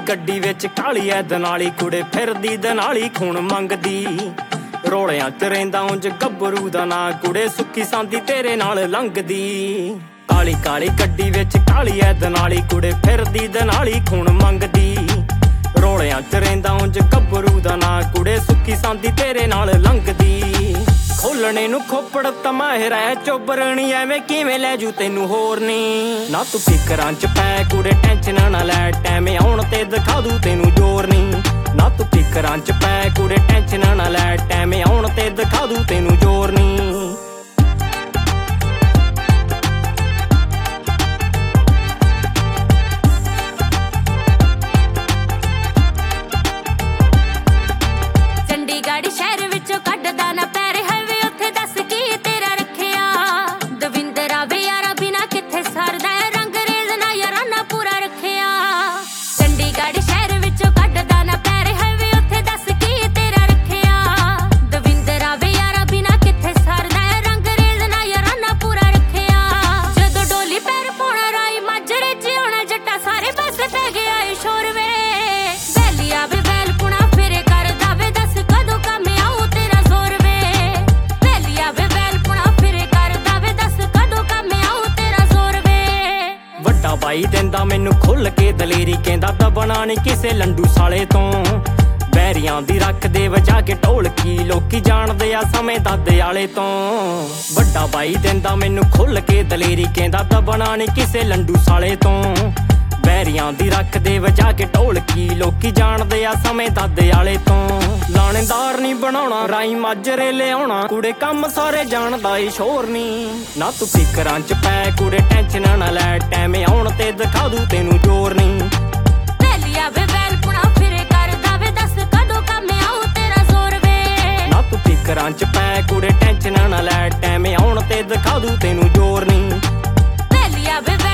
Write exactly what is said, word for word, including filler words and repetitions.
ਗੱਡੀ ਵਿੱਚ ਕਾਲੀ ਐ ਦਨਾਲੀ ਕੁੜੇ ਫਿਰਦੀ ਦਨਾਲੀ ਖੂਨ ਮੰਗਦੀ ਰੋਲਿਆਂ ਚ ਰਹਿੰਦਾ ਉਂਝ ਗੱਭਰੂ ਦਾ ਨਾਂ ਕੁੜੇ ਸੁੱਕੀ ਸਾਂਦੀ ਤੇਰੇ ਨਾਲ ਲੰਘਦੀ ਕਾਲੀ ਕਾਲੀ ਗੱਡੀ ਵਿੱਚ ਕਾਲੀ ਐ ਦਨਾਲੀ ਕੁੜੇ ਫਿਰਦੀ ਦਨਾਲੀ ਖੂਨ ਮੰਗਦੀ ਰੋਲਿਆਂ ਚ ਰਹਿੰਦਾ ਉਂਝ ਗੱਭਰੂ ਦਾ ਨਾਂ ਕੁੜੇ ਸੁੱਕੀ ਸਾਂਦੀ ਤੇਰੇ ਨਾਲ ਲੰਘਦੀ ਖੋਲਣੇ ਨੂੰ ਖੋਪੜ ਤਮਾਹਿਰ ਐ ਚੋਬਰਣੀ ਐਵੇਂ ਕਿਵੇਂ ਲੈ ਜੂ ਤੈਨੂੰ ਹੋਰ ਨੀ ਨਾ ਤੂੰ ਫਿਕਰਾਂ ਚ ਪੈ ਕੁੜੇ ਟੈਨਸ਼ਨ ਨਾ ਲੈ ਟੈਮ ਆਉਣ ਤੇ ਦਿਖਾ ਦੂ ਤੈਨੂੰ ਜ਼ੋਰ ਨੀ ਨਾ ਤੂੰ ਫਿਕਰਾਂ ਚ ਪੈ ਕੁੜੇ ਟੈਨਸ਼ਨ ਨਾ ਲੈ ਟੈਮ ਆਉਣ ਤੇ ਦਿਖਾ ਦੂ ਤੈਨੂੰ ਜ਼ੋਰ ਨੀ ਸ਼ਹਿਰ ਵਿੱਚੋਂ ਕੱਢਦਾ ਨਾ ਪੈਰ ਹਾਈਵੇ ਉੱਥੇ ਦੱਸ ਕੀ ਤੇਰਾ ਰੱਖਿਆ ਦਵਿੰਦਰ ਵੇ ਯਾਰਾ ਬਿਨਾ ਕਿੱਥੇ ਸਰਦਾ ਰੰਗ ਰੇਜ਼ ਨਾ ਯਾਰਾਨਾ ਪੂਰਾ ਰੱਖਿਆ ਚੰਡੀਗੜ੍ਹ ਸ਼ਹਿਰ ਵਿੱਚੋਂ ਕੱਢਦਾ ਨਾ ਪੈਰ ਹਾਈਵੇ ਉੱਥੇ ਦੱਸ ਕੀ ਤੇਰਾ ਰੱਖਿਆ ਦਵਿੰਦਰ ਵੇ ਯਾਰਾ ਬਿਨਾ ਕਿੱਥੇ ਸਰਦਾ ਰੰਗ ਰੇਜ਼ ਨਾ ਯਾਰਾਨਾ ਪੂਰਾ ਰੱਖਿਆ ਜਦੋਂ ਡੋਲੀ ਪੈਰ ਪਾਉਣਾ ਰਾਈ ਮਾਜਰੇ ਚ ਆਉਣਾ ਜੱਟਾ ਸਾਰੇ ਪਾਸੇ ਪੈ ਗਿਆ ਏ ਸ਼ੋਰ ਵੇ ਵੈਲੀ ਆਵੇ ਵੈਲ ਪੁਣਾ ਫਿਰੇ ਕਰਦਾ ਵੇ ਦੱਸ ਕਦੋਂ ਕੰਮ ਆਉ ਤੇਰਾ ਜ਼ੋਰ ਵੇ ਵੈਲੀ ਆਵੇ ਵੈਲ ਪੁਣਾ ਫਿਰੇ ਕਰਦਾ ਵੇ ਦੱਸ ਕਦੋਂ ਕੰਮ ਆਉ ਤੇਰਾ ਜ਼ੋਰ ਵੇ ਵੱਡਾ ਬਾਈ ਦਿੰਦਾ ਮੈਨੂੰ ਖੁੱਲ ਕੇ ਦਲੇਰੀ ਕਹਿੰਦਾ ਦਬਣਾ ਨੀ ਕਿਸੇ ਲੰਡੂ ਸਾਲੇ ਤੋਂ ਬੈਰੀਆਂ ਦੀ ਰੱਖਦੇ ਵਜਾ ਕੇ ਢੋਲਕੀ ਲੋਕੀ ਜਾਣਦੇ ਆ ਸਮੇਂ ਦਾਦੇ ਆਲੇ ਤੋਂ ਵੱਡਾ ਬਾਈ ਦਿੰਦਾ ਮੈਨੂੰ ਖੁੱਲ ਕੇ ਦਲੇਰੀ ਕਹਿੰਦਾ ਦਬਣਾ ਨੀ ਕਿਸੇ ਲੰਡੂ ਸਾਲੇ ਤੋਂ ਬੈਰੀਆਂ ਦੀ ਰੱਖਦੇ ਵਜਾ ਕੇ ਢੋਲਕੀ ਲੋਕੀ ਜਾਣਦੇ ਆ ਸਮੇਂ ਦਾਦੇ ਆਲੇ ਤੋਂ ਲਾਣੇਦਾਰ ਨੀ ਬਣਾਉਣਾ ਰਾਈ ਮਾਜਰੇ ਲਿਆਉਣਾ ਕੁੜੇ ਕੰਮ ਸਾਰੇ ਜਾਣਦਾ ਏ ਸ਼ੋਰ ਨੀ ਨਾ ਤੂੰ ਫਿਕਰਾਂ ਚ ਪੈ ਕੁੜੇ ਟੈਨਸ਼ਨ ਨਾ ਲੈ ਟੈਮ ਆਉਣ ਤੇ ਦਿਖਾ ਦੂ ਤੈਨੂੰ ਜ਼ੋਰ ਨੀ ਵੈਲੀ ਆਵੇ ਵੈਲ ਪੁਣਾ ਫਿਰੇ ਕਰਦਾ ਵੇ ਦੱਸ ਕਦੋਂ ਕੰਮ ਆਉ ਤੇਰਾ ਜ਼ੋਰ ਵੇ ਨਾ ਤੂੰ ਫਿਕਰਾਂ ਚ ਪੈ ਕੁੜੇ ਟੈਨਸ਼ਨ ਨਾ ਲੈ ਟੈਮ ਆਉਣ ਤੇ ਦਿਖਾ ਦੂ ਤੈਨੂੰ ਜ਼ੋਰ ਨੀ ਵੈਲੀ ਆਵੇ